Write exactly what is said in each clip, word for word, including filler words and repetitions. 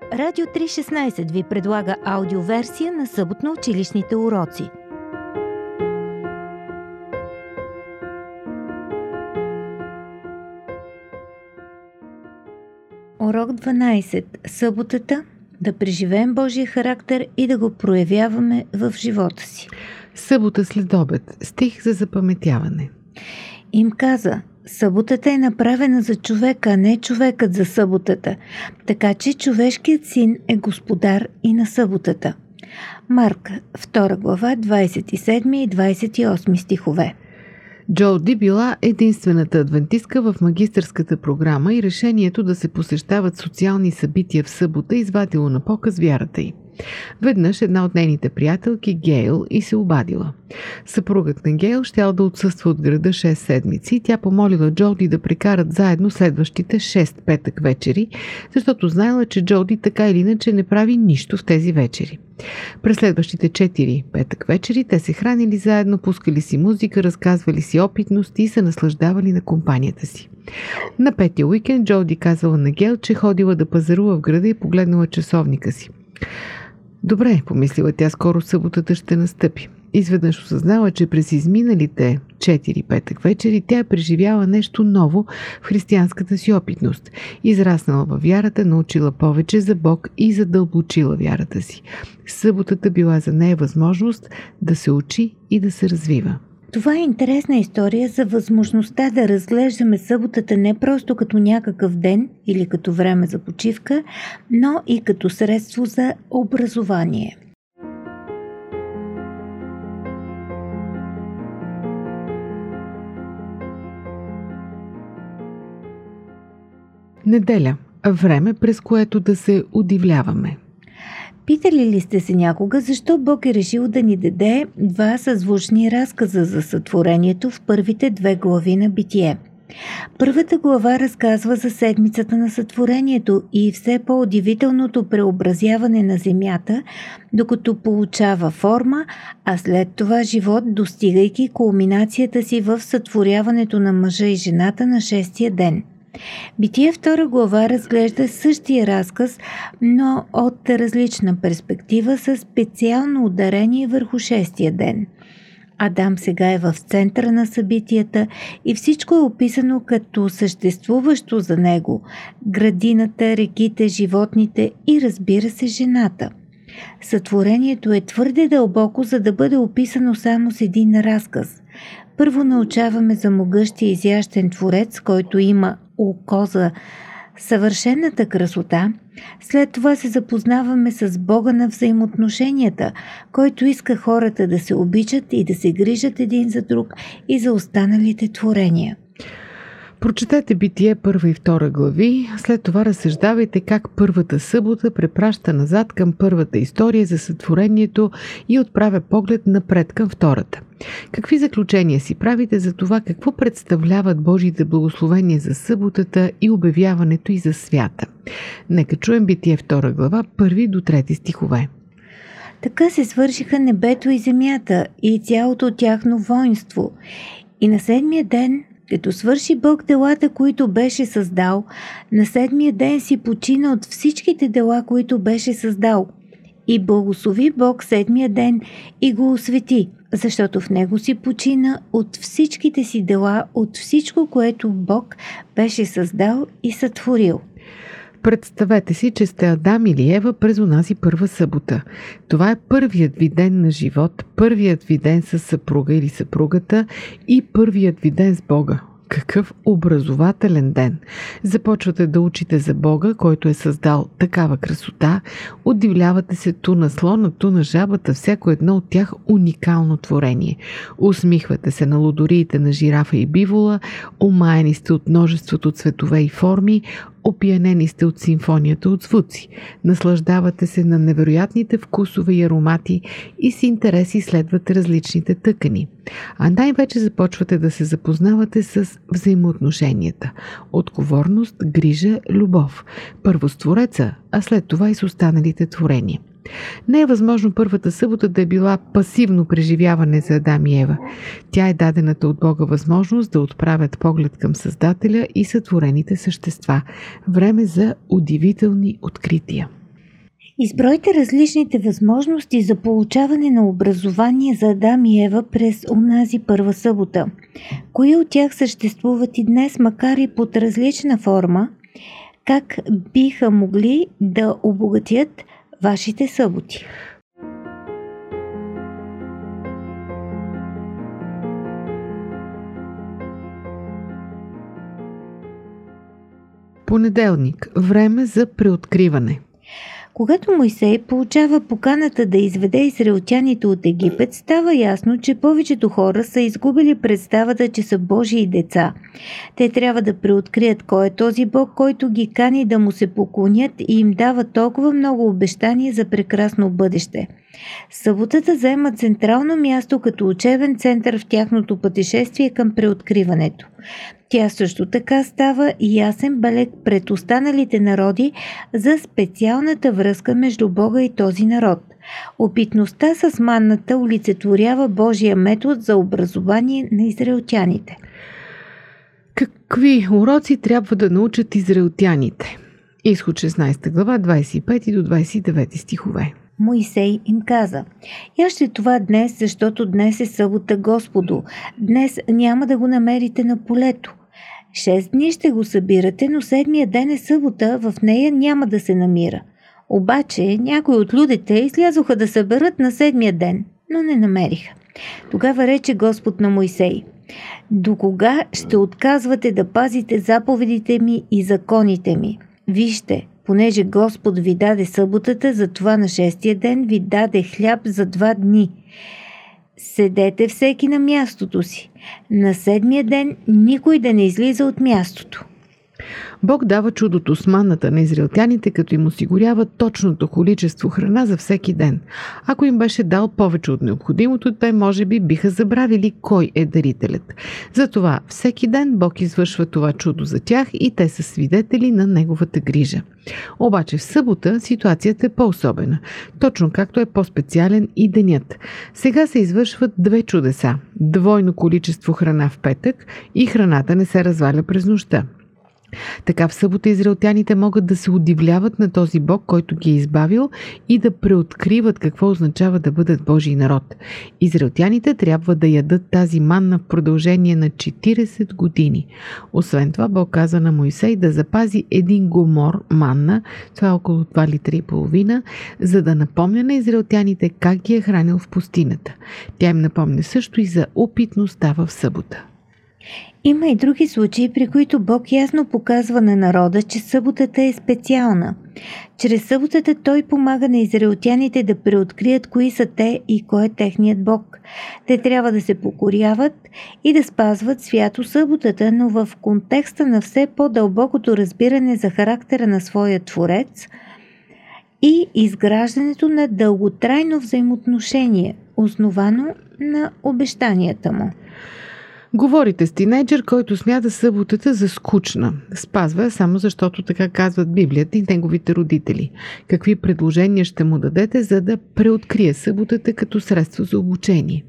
Радио три шестнайсет ви предлага аудиоверсия на съботно-училищните уроци. Урок дванайсет. Съботата – да преживеем Божия характер и да го проявяваме в живота си. Събота след обед. Стих за запаметяване. Им каза: съботата е направена за човека, а не човекът за съботата. Така че човешкият син е господар и на съботата. Марк, втора глава, двайсет и седми и двайсет и осми стихове. Джоуди била единствената адвентистка в магистърската програма и решението да се посещават социални събития в събота извадило на показ вярата й. Веднъж една от нейните приятелки, Гейл, и се обадила. Съпругът на Гейл щял да отсъства от града шест седмици и тя помолила Джоуди да прекарат заедно следващите шест петък вечери, защото знаела, че Джоуди така или иначе не прави нищо в тези вечери. През следващите четири петък вечери те се хранили заедно, пускали си музика, разказвали си опитности и се наслаждавали на компанията си. На петия уикенд Джоуди казвала на Гейл, че ходила да пазарува в града и погледнала часовника си. Добре, помислила тя, скоро съботата ще настъпи. Изведнъж осъзнала, че през изминалите четири петък вечери тя е преживяла нещо ново в християнската си опитност. Израснала във вярата, научила повече за Бог и задълбочила вярата си. Съботата била за нея възможност да се учи и да се развива. Това е интересна история за възможността да разглеждаме съботата не просто като някакъв ден или като време за почивка, но и като средство за образование. Неделя – време, през което да се удивляваме. Питали ли сте се някога защо Бог е решил да ни даде два съзвучни разказа за сътворението в първите две глави на Битие? Първата глава разказва за седмицата на сътворението и все по-удивителното преобразяване на земята, докато получава форма, а след това живот, достигайки кулминацията си в сътворяването на мъжа и жената на шестия ден. Битие втора глава разглежда същия разказ, но от различна перспектива, със специално ударение върху шестия ден. Адам сега е в центъра на събитията и всичко е описано като съществуващо за него – градината, реките, животните и, разбира се, жената. Сътворението е твърде дълбоко, за да бъде описано само с един разказ. Първо научаваме за могъщия изящен творец, който има око за съвършената красота. След това се запознаваме с Бога на взаимоотношенията, който иска хората да се обичат и да се грижат един за друг и за останалите творения. Прочетете Битие първа и втора глави, след това разсъждавайте как първата събота препраща назад към първата история за сътворението и отправя поглед напред към втората. Какви заключения си правите за това какво представляват Божиите благословения за съботата и обявяването и за свята? Нека чуем Битие втора глава, първи до трети стихове. Така се свършиха небето и земята и цялото тяхно воинство. И на седмия ден, като свърши Бог делата, които беше създал, на седмия ден си почина от всичките дела, които беше създал. И благослови Бог седмия ден и го освети, защото в него си почина от всичките си дела, от всичко, което Бог беше създал и сътворил. Представете си, че сте Адам или Ева през онази първа събота. Това е първият ви ден на живот, първият ви ден с съпруга или съпругата и първият ви ден с Бога. Какъв образователен ден! Започвате да учите за Бога, който е създал такава красота, удивлявате се ту на слона, ту на жабата, всяко едно от тях уникално творение. Усмихвате се на лудориите на жирафа и бивола, омаяни сте от множеството цветове и форми, опиянени сте от симфонията от звуци. Наслаждавате се на невероятните вкусове и аромати и с интерес изследвате различните тъкани. А най-вече започвате да се запознавате с взаимоотношенията. Отговорност, грижа, любов. Първо с Твореца, а след това и с останалите творения. Не е възможно първата събота да е била пасивно преживяване за Адам и Ева. Тя е дадената от Бога възможност да отправят поглед към Създателя и сътворените същества. Време за удивителни открития. Избройте различните възможности за получаване на образование за Адам и Ева през онази първа събота. Кои от тях съществуват и днес, макар и под различна форма? Как биха могли да обогатят вашите съботи? Понеделник. Време за преоткриване. Когато Мойсей получава поканата да изведе израелтяните от Египет, става ясно, че повечето хора са изгубили представата, че са Божии деца. Те трябва да преоткрият кой е този Бог, който ги кани да му се поклонят и им дава толкова много обещания за прекрасно бъдеще. Съботата заема централно място като учебен център в тяхното пътешествие към преоткриването. Тя също така става ясен белег пред останалите народи за специалната връзка между Бога и този народ. Опитността с манната олицетворява Божия метод за образование на израелтяните. Какви уроци трябва да научат израелтяните? Изход шестнадесета глава, двадесет и пети до двадесет и девети стихове. Мойсей им каза: яще това днес, защото днес е събота Господу. Днес няма да го намерите на полето. Шест дни ще го събирате, но седмия ден е събота, в нея няма да се намира. Обаче някои от людите излязоха да съберат на седмия ден, но не намериха. Тогава рече Господ на Мойсей: до кога ще отказвате да пазите заповедите ми и законите ми? Вижте, понеже Господ ви даде съботата, затова на шестия ден ви даде хляб за два дни. Седете всеки на мястото си. На седмия ден никой да не излиза от мястото. Бог дава чудото с манната на израелтяните, като им осигурява точното количество храна за всеки ден. Ако им беше дал повече от необходимото, те може би биха забравили кой е дарителят. Затова всеки ден Бог извършва това чудо за тях и те са свидетели на неговата грижа. Обаче в събота ситуацията е по-особена, точно както е по-специален и денят. Сега се извършват две чудеса – двойно количество храна в петък и храната не се разваля през нощта. Така в събота израелтяните могат да се удивляват на този Бог, който ги е избавил, и да преоткриват какво означава да бъдат Божий народ. Израелтяните трябва да ядат тази манна в продължение на четиридесет години. Освен това, Бог каза на Мойсей да запази един гомор манна, това е около два литра и половина, за да напомня на израелтяните как ги е хранил в пустинята. Тя им напомня също и за опитността в събота. Има и други случаи, при които Бог ясно показва на народа, че съботата е специална. Чрез съботата Той помага на израелтяните да преоткрият кои са те и кой е техният Бог. Те трябва да се покоряват и да спазват свято съботата, но в контекста на все по-дълбокото разбиране за характера на своя Творец и изграждането на дълготрайно взаимоотношение, основано на обещанията му. Говорите с тинейджър, който смята съботата за скучна. Спазва я само защото така казват Библията и неговите родители. Какви предложения ще му дадете, за да преоткрие съботата като средство за обучение?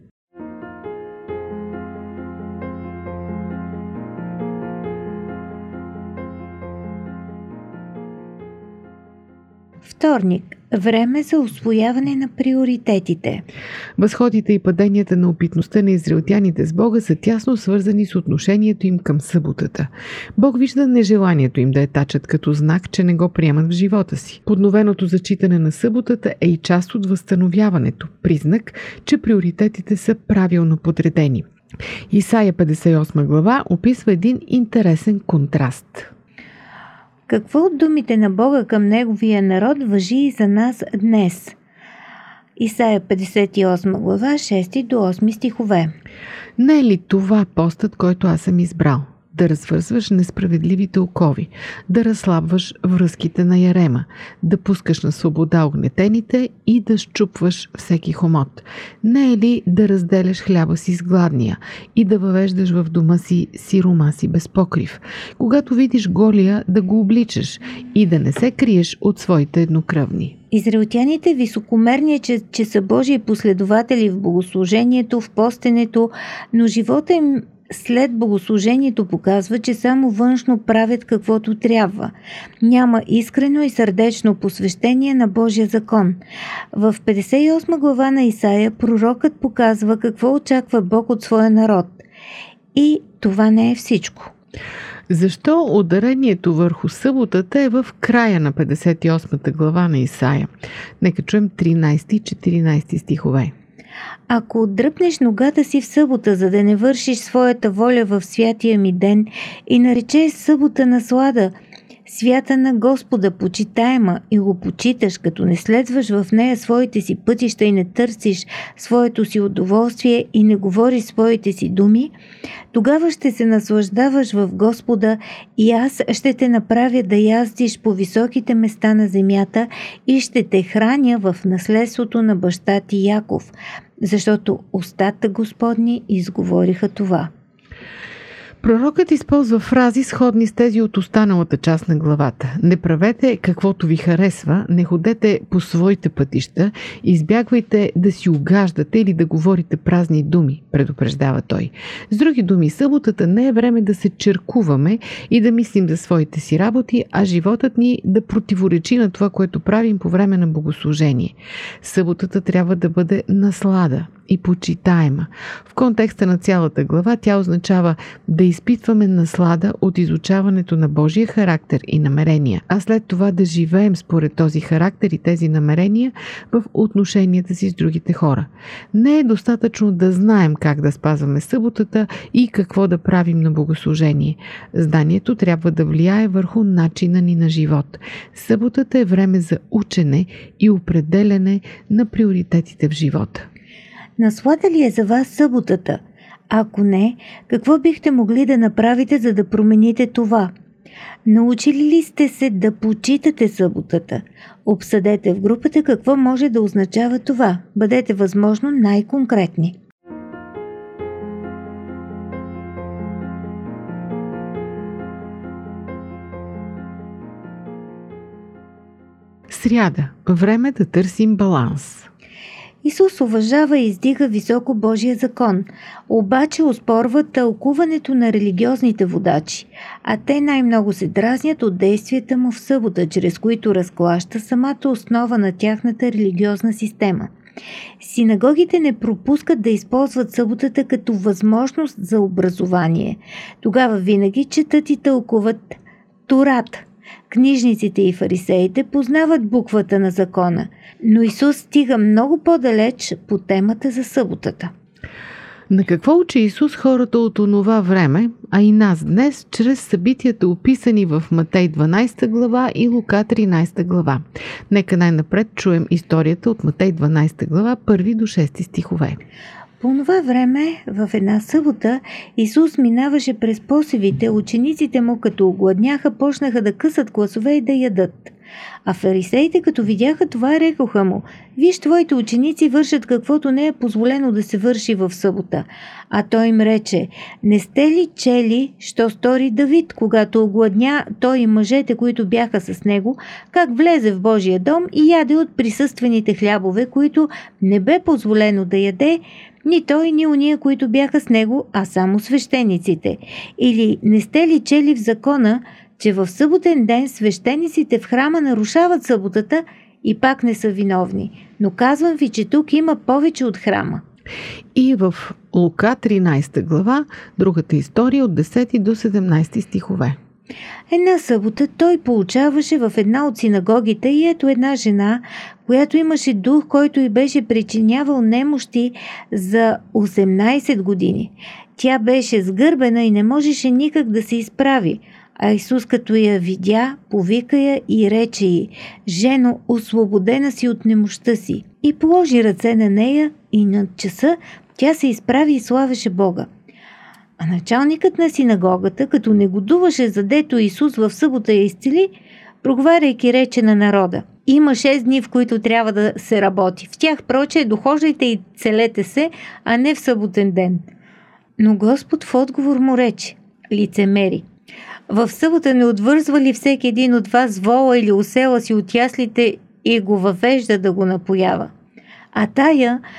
Вторник. Време за усвояване на приоритетите. Възходите и паденията на опитността на израелтяните с Бога са тясно свързани с отношението им към съботата. Бог вижда нежеланието им да я тачат като знак, че не го приемат в живота си. Подновеното зачитане на съботата е и част от възстановяването, признак, че приоритетите са правилно подредени. Исаия петдесет и осма глава описва един интересен контраст. Какво от думите на Бога към Неговия народ важи и за нас днес? Исаия петдесет и осма глава, шести до осми стихове. Не е ли това постът, който аз съм избрал? Да развързваш несправедливите окови, да разслабваш връзките на ярема, да пускаш на свобода огнетените и да счупваш всеки хомот. Не е ли да разделяш хляба си с гладния и да въвеждаш в дома си сирома си без покрив? Когато видиш голия, да го обличаш и да не се криеш от своите еднокръвни. Израелтяните високомерни, че, че са Божии последователи в богослужението, в постенето, но живота им след богослужението показва, че само външно правят каквото трябва. Няма искрено и сърдечно посвещение на Божия закон. В петдесет и осма глава на Исаия пророкът показва какво очаква Бог от своя народ. И това не е всичко. Защо ударението върху съботата е в края на петдесет и осмата глава на Исаия? Нека чуем тринайсети и четиринайсети стихове. Ако дръпнеш ногата си в събота, за да не вършиш своята воля в святия ми ден и наречеш събота наслада, свята на Господа, почитаема, и го почиташ, като не следваш в нея своите си пътища и не търсиш своето си удоволствие и не говориш своите си думи, тогава ще се наслаждаваш в Господа и аз ще те направя да яздиш по високите места на земята и ще те храня в наследството на баща ти Яков, защото устата Господни изговориха това. Пророкът използва фрази, сходни с тези от останалата част на главата. Не правете каквото ви харесва, не ходете по своите пътища, избягвайте да си угаждате или да говорите празни думи, предупреждава той. С други думи, съботата не е време да се черкуваме и да мислим за своите си работи, а животът ни да противоречи на това, което правим по време на богослужение. Съботата трябва да бъде наслада и почитаема. В контекста на цялата глава тя означава да изпитваме наслада от изучаването на Божия характер и намерения, а след това да живеем според този характер и тези намерения в отношенията си с другите хора. Не е достатъчно да знаем как да спазваме съботата и какво да правим на богослужение. Знанието трябва да влияе върху начина ни на живот. Съботата е време за учене и определяне на приоритетите в живота. Наслада ли е за вас съботата? Ако не, какво бихте могли да направите, за да промените това? Научили ли сте се да почитате съботата? Обсъдете в групата какво може да означава това. Бъдете възможно най-конкретни. Сряда. Време да търсим баланс. Исус уважава и издига високо Божия закон, обаче оспорва тълкуването на религиозните водачи, а те най-много се дразнят от действията му в събота, чрез които разклаща самата основа на тяхната религиозна система. Синагогите не пропускат да използват съботата като възможност за образование. Тогава винаги четат и тълкуват Тората. Книжниците и фарисеите познават буквата на закона, но Исус стига много по-далеч по темата за съботата. На какво учи Исус хората от онова време, а и нас днес, чрез събитията описани в Матей дванайсета глава и Лука тринайсета глава? Нека най-напред чуем историята от Матей дванайсета глава, първи до шести стихове. По това време, в една събота, Исус минаваше през посевите, учениците му, като огладняха, почнаха да късат класове и да ядат. А фарисеите, като видяха това, рекоха му: „Виж, твоите ученици вършат каквото не е позволено да се върши в събота.“ А той им рече: „Не сте ли чели, що стори Давид, когато огладня той и мъжете, които бяха с него, как влезе в Божия дом и яде от присъствените хлябове, които не бе позволено да яде ни той, ни уния, които бяха с него, а само свещениците? Или не сте ли чели в закона, че в съботен ден свещениците в храма нарушават съботата и пак не са виновни? Но казвам ви, че тук има повече от храма.“ И в Лука тринайсета глава, другата история от десети до седемнайсети стихове. Една събота той получаваше в една от синагогите и ето една жена, която имаше дух, който й беше причинявал немощи за осемнайсет години. Тя беше сгърбена и не можеше никак да се изправи. А Исус, като я видя, повика я и рече й: „Жено, освободена си от немощта си.“ И положи ръце на нея и на часа тя се изправи и славеше Бога. А началникът на синагогата, като негодуваше задето Исус в събота я изцели, проговаряйки, рече на народа: „Има шест дни, в които трябва да се работи. В тях проче дохождайте и целете се, а не в съботен ден.“ Но Господ в отговор му рече: „Лицемери! В събота не отвързва ли всеки един от вас вола или осела си от яслите и го въвежда да го напоява? А тая,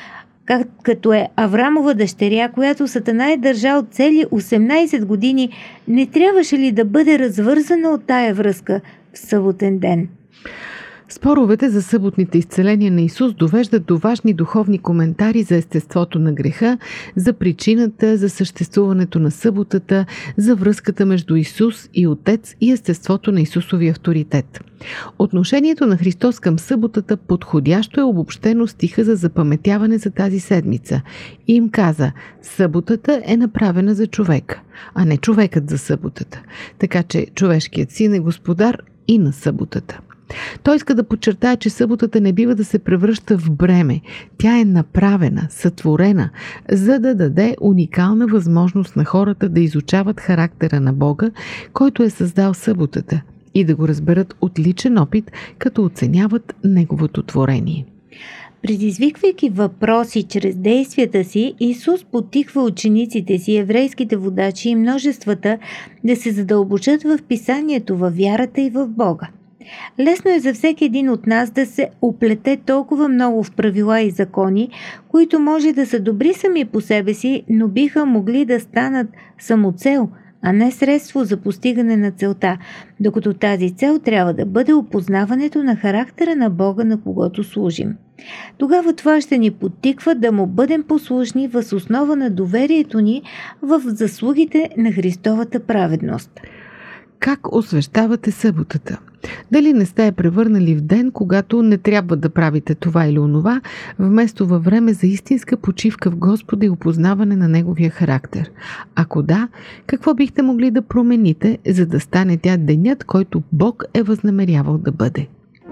как, като е Аврамова дъщеря, която Сатана е държал цели осемнайсет години, не трябваше ли да бъде развързана от тая връзка в съботен ден? Споровете за съботните изцеления на Исус довеждат до важни духовни коментари за естеството на греха, за причината за съществуването на съботата, за връзката между Исус и Отец и естеството на Исусови авторитет. Отношението на Христос към съботата подходящо е обобщено стиха за запаметяване за тази седмица. И им каза: съботата е направена за човека, а не човекът за съботата. Така че човешкият син е господар и на съботата. Той иска да подчертае, че съботата не бива да се превръща в бреме. Тя е направена, сътворена, за да даде уникална възможност на хората да изучават характера на Бога, който е създал съботата, и да го разберат от личен опит, като оценяват Неговото творение. Предизвиквайки въпроси чрез действията си, Исус потиква учениците си, еврейските водачи и множествата да се задълбочат в писанието, във вярата и в Бога. Лесно е за всеки един от нас да се оплете толкова много в правила и закони, които може да са добри сами по себе си, но биха могли да станат самоцел, а не средство за постигане на целта, докато тази цел трябва да бъде опознаването на характера на Бога, на когото служим. Тогава това ще ни подтиква да му бъдем послушни въз основа на доверието ни в заслугите на Христовата праведност. Как освещавате съботата? Дали не сте я превърнали в ден, когато не трябва да правите това или онова, вместо във време за истинска почивка в Господа и опознаване на Неговия характер? Ако да, какво бихте могли да промените, за да стане тя денят, който Бог е възнамерявал да бъде?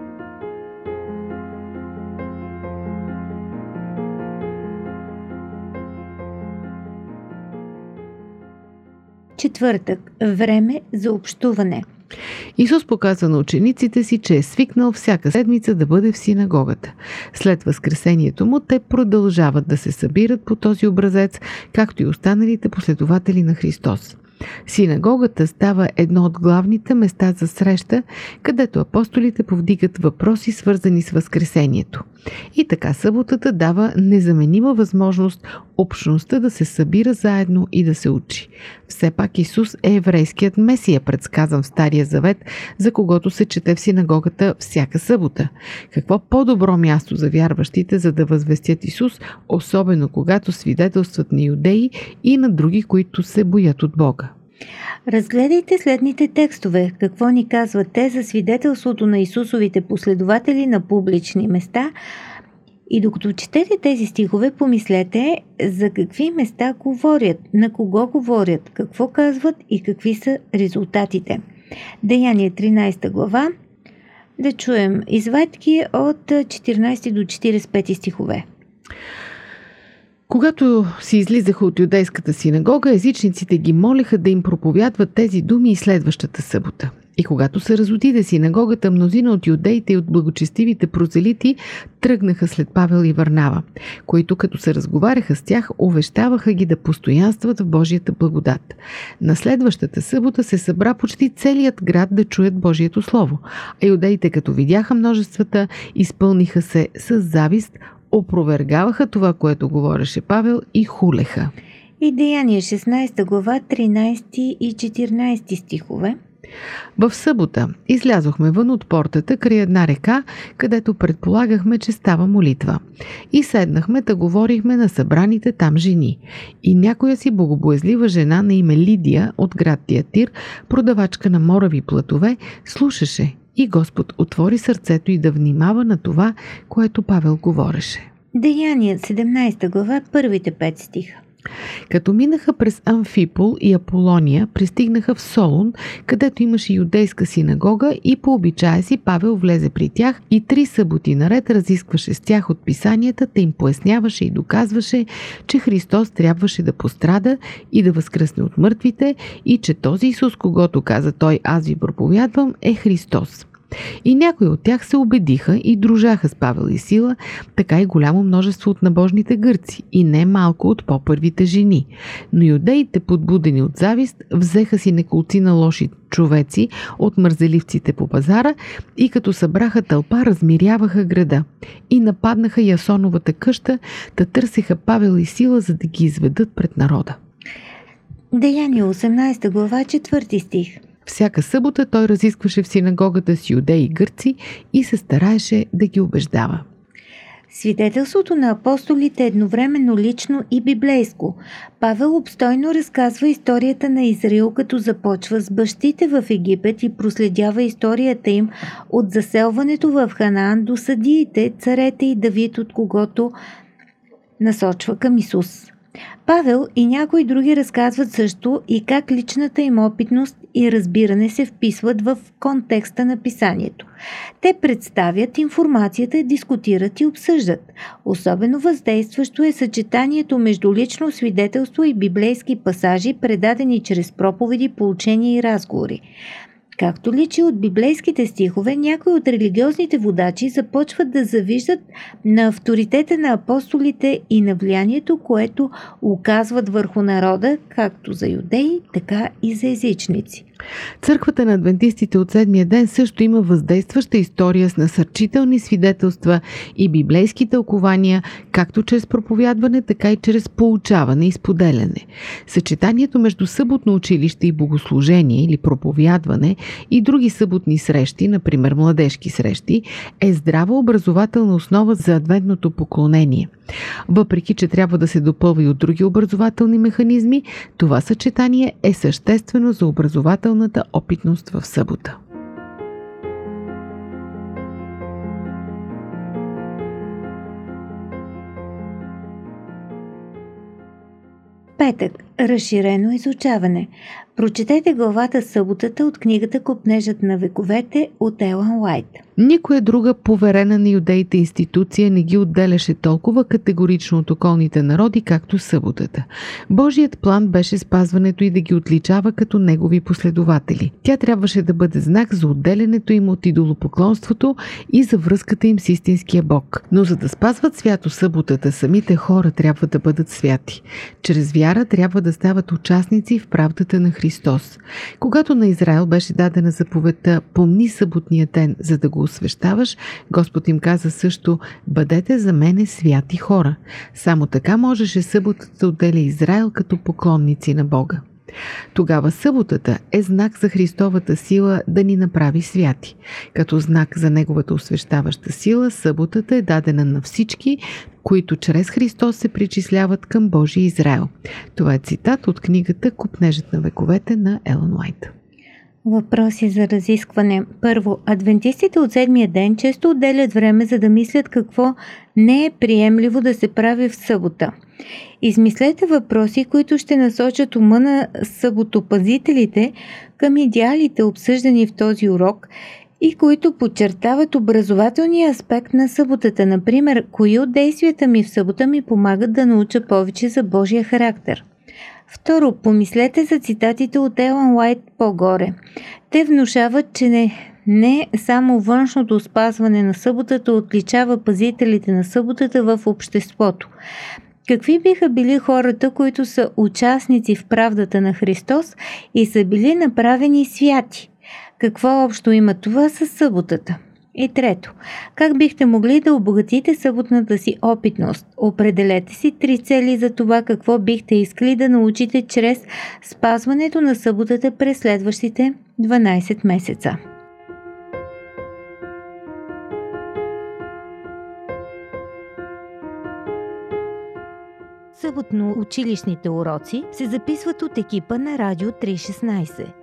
Четвъртък. Време за общуване. Исус показва на учениците си, че е свикнал всяка седмица да бъде в синагогата. След възкресението му, те продължават да се събират по този образец, както и останалите последователи на Христос. Синагогата става едно от главните места за среща, където апостолите повдигат въпроси, свързани с възкресението. И така съботата дава незаменима възможност общността да се събира заедно и да се учи. Все пак Исус е еврейският Месия, предсказан в Стария завет, за когото се чете в синагогата всяка събота. Какво по-добро място за вярващите, за да възвестят Исус, особено когато свидетелстват на юдеи и на други, които се боят от Бога? Разгледайте следните текстове. Какво ни казват те за свидетелството на Исусовите последователи на публични места? И докато четете тези стихове, помислете за какви места говорят, на кого говорят, какво казват и какви са резултатите. Деяние тринайсета глава. Да чуем извадки от четиринайсети до четирийсет и пети стихове. Когато си излизаха от юдейската синагога, езичниците ги молеха да им проповядват тези думи и следващата събота. И когато се разотиде синагогата, мнозина от юдеите и от благочестивите прозелити тръгнаха след Павел и Варнава, които като се разговаряха с тях, увещаваха ги да постоянстват в Божията благодат. На следващата събота се събра почти целият град да чуят Божието слово, а юдеите, като видяха множествата, изпълниха се с завист, опровергаваха това, което говореше Павел, и хулеха. И Деяние шестнайсета глава, тринайсети и четиринайсети стихове. В събота излязохме вън от портата край една река, където предполагахме, че става молитва. И седнахме да говорихме на събраните там жени. И някоя си богобоязлива жена на име Лидия от град Тиатир, продавачка на морави платове, слушаше. И Господ отвори сърцето й да внимава на това, което Павел говореше. Деяния седемнайсета глава, първите пет стиха. Като минаха през Амфипол и Аполония, пристигнаха в Солун, където имаше юдейска синагога, и по обичая си Павел влезе при тях и три съботи наред разискваше с тях от писанията, те им поясняваше и доказваше, че Христос трябваше да пострада и да възкръсне от мъртвите и че този Исус, когото каза той: аз ви проповядвам, е Христос. И някои от тях се убедиха и дружаха с Павел и Сила, така и голямо множество от набожните гърци и не малко от по-първите жени. Но юдеите, подбудени от завист, взеха си неколцина лоши човеци от мързеливците по пазара и като събраха тълпа, размиряваха града и нападнаха Ясоновата къща, та търсеха Павел и Сила, за да ги изведат пред народа. Деяния осемнадесета глава, четвърти стих. Всяка събота той разискваше в синагогата с юдеи и гърци и се стараеше да ги убеждава. Свидетелството на апостолите е едновременно лично и библейско. Павел обстойно разказва историята на Израил, като започва с бащите в Египет и проследява историята им от заселването в Ханаан до съдиите, царете и Давид, от когото насочва към Исус. Павел и някои други разказват също и как личната им опитност и разбиране се вписват в контекста на писанието. Те представят информацията, дискутират и обсъждат. Особено въздействащо е съчетанието между лично свидетелство и библейски пасажи, предадени чрез проповеди, поучения и разговори. Както личи от библейските стихове, някои от религиозните водачи започват да завиждат на авторитета на апостолите и на влиянието, което оказват върху народа, както за юдеи, така и за езичници. Църквата на адвентистите от седмия ден също има въздействаща история с насърчителни свидетелства и библейски тълкования, както чрез проповядване, така и чрез поучаване и споделяне. Съчетанието между съботно училище и богослужение или проповядване и други съботни срещи, например младежки срещи, е здрава образователна основа за адвентното поклонение. Въпреки че трябва да се допълва и от други образователни механизми, това съчетание е съществено за образователната опитност в събота. Петък. Разширено изучаване. Прочетете главата съботата от книгата Копнежът на вековете от Елън Уайт. Никоя друга поверена на юдеите институция не ги отделяше толкова категорично от околните народи, както съботата. Божият план беше спазването и да ги отличава като негови последователи. Тя трябваше да бъде знак за отделянето им от идолопоклонството и за връзката им с истинския Бог. Но за да спазват свято съботата, самите хора трябва да бъдат святи. Чрез вяра трябва да стават участници в правдата на Христос. Когато на Израел беше дадена заповедта "Помни съботния ден, за да го освещаваш", Господ им каза също: "Бъдете за мене святи хора". Само така можеше съботата да отделя Израел като поклонници на Бога. Тогава съботата е знак за Христовата сила да ни направи святи. Като знак за Неговата освещаваща сила, съботата е дадена на всички, които чрез Христос се причисляват към Божия Израел. Това е цитат от книгата Копнежът на вековете на Елън Уайт. Въпроси за разискване. Първо, адвентистите от седмия ден често отделят време, за да мислят какво не е приемливо да се прави в събота. Измислете въпроси, които ще насочат ума на съботопазителите към идеалите, обсъждани в този урок, и които подчертават образователния аспект на съботата. Например, кои от действията ми в събота ми помагат да науча повече за Божия характер. Второ, помислете за цитатите от Елън Уайт по-горе. Те внушават, че не, не само външното спазване на съботата отличава пазителите на съботата в обществото. Какви биха били хората, които са участници в правдата на Христос и са били направени святи? Какво общо има това с съботата? И трето, как бихте могли да обогатите съботната си опитност? Определете си три цели за това какво бихте искали да научите чрез спазването на съботата през следващите дванадесет месеца. Съботно училищните уроци се записват от екипа на Радио триста и шестнадесет.